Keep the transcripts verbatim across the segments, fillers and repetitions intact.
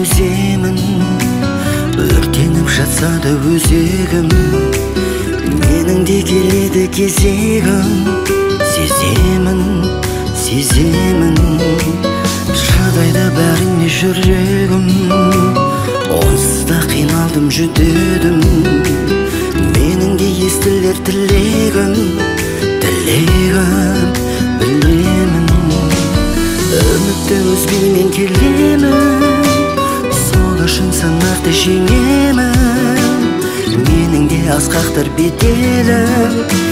төземін, өртеніп жатса да өзегім, менің де келеді кезегім. Сеземін, сеземін, шыдайды бәріне жүрегім. Онсыз да қиналдым, жүдедім, менің де естілер тілегім. Тілегім, білемін, үмітті үзбеймен келемін, сол үшін сынақты жеңемін. Менің де асқақтар беделім,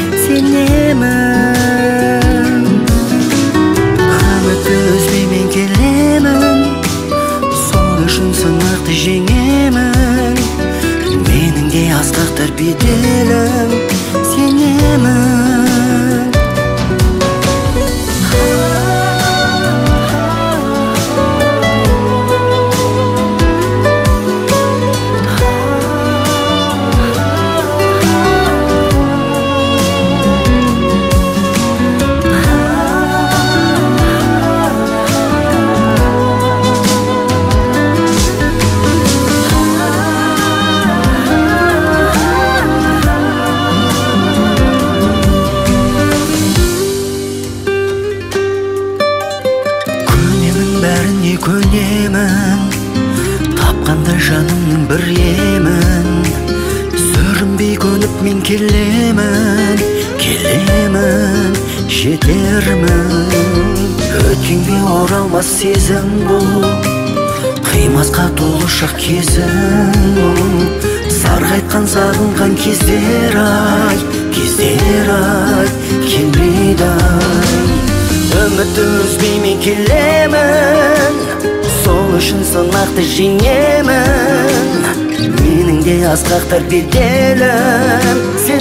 сенемін. Үмітті үзбеймен келемін, сол үшін сынақты жеңемін. Менің де асқақтар беделім, сенемін. Көнемін, тапқанда жанымның бір емін, сүрінбей көніп мен келемін, келемін, жетермін. Өткенге оралмас сезім бұл, қимасқа толы шақ кезім. Сарғайтқан сағынған кездер ай, кездер ай, келмейді ай. Үмітті үзбеймен келемін, сол үшін сынақты жеңемін. Менің де асқақтар беделім,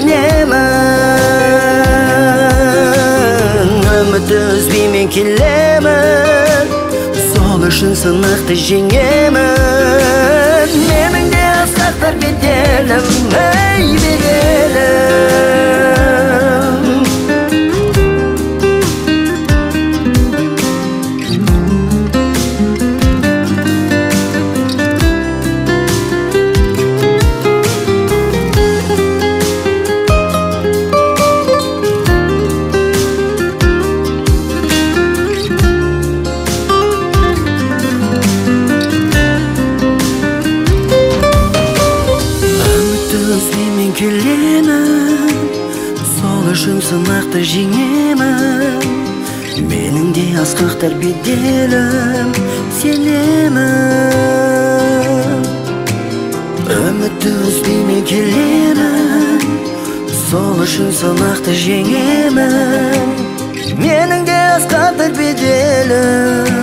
сенемін. Үмітті үзбеймен келемін, сол үшін сынақты жеңемін. Менің де асқақтар беделім, ей беделім. Келемін, сол үшін сынақты жеңемін. Менің де асқақтар беделім, сенемін. Үмітті үзбеймен келемін, сол үшін сынақты жеңемін. Менің де асқақтар беделім.